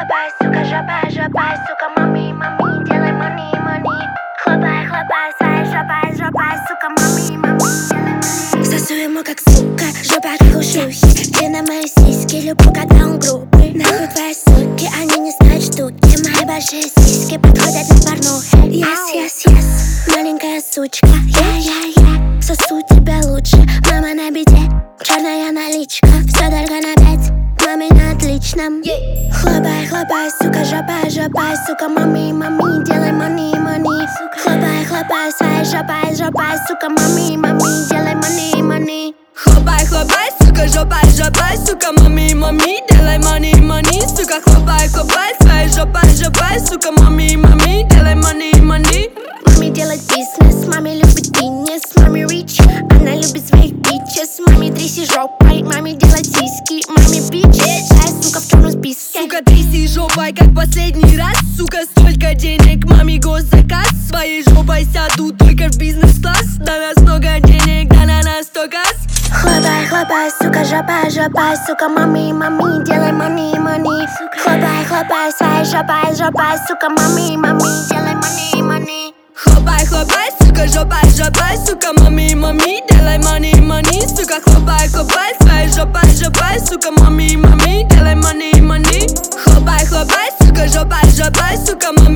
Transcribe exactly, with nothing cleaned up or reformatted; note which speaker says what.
Speaker 1: хлопай, сука, жопай, жопай, сука, мами, мами, делай мани, мани. Хлопай, хлопай, своей жопай, жопай, сука, мами, мами, делай мани. Сосу ему как сука, жопа как у шлюхи. Длина мои сиськи, люблю, когда он грубый. Нахуй твои суки, они не знают штуки. Мои большие сиськи подходят на порнухе. Yes, yes, yes, маленькая сучка, yeah, yeah, yeah. Сосу тебя лучше, мама на беде. Черная наличка, все дорого на пять. Маме на отличном, yeah. Хлопай, хлопай, сука, жопай, жопай, сука, мами, мами, делай мани, мани. Хлопай, хлопай, своей жопай, жопай, сука, мами, мами, делай мани, мани.
Speaker 2: Хлопай, хлопай, сука, жопай, жопай, сука, мами, мами, делай мани, мани. Сука, хлопай, хлопай, своей жопай, жопай, сука, мами, мами, делай мани, мани.
Speaker 1: Мами делает бизнес, маме любит фитнес, мами рич, она любит своих бичес. Маме тряси жопой, маме делать сиськи, маме бичес, а сука в черном списке.
Speaker 2: Сука, тряси жопой, как последний раз. Сука, столько денег, маме госзаказ. Своей жопой сяду только в бизнес-класс. На нас много денег, да на нас сто газ.
Speaker 1: Хлопай, хлопай, сука, жопай, жопай, сука, мами, мами, делай мани, мани. Хлопай, хлопай, своей жопай, жопай, сука, мами, мами, делай мани, мани.
Speaker 2: Хлопай, хлопай, сука, жопай, жопай, сука, мами, мами, делай мани, мани. Сука, хлопай, хлопай, своей жопай, жопай, сука, мами, мами, делай мани, мани. Хлопай, хлопай, сука, жопай, жопай, сука, мами.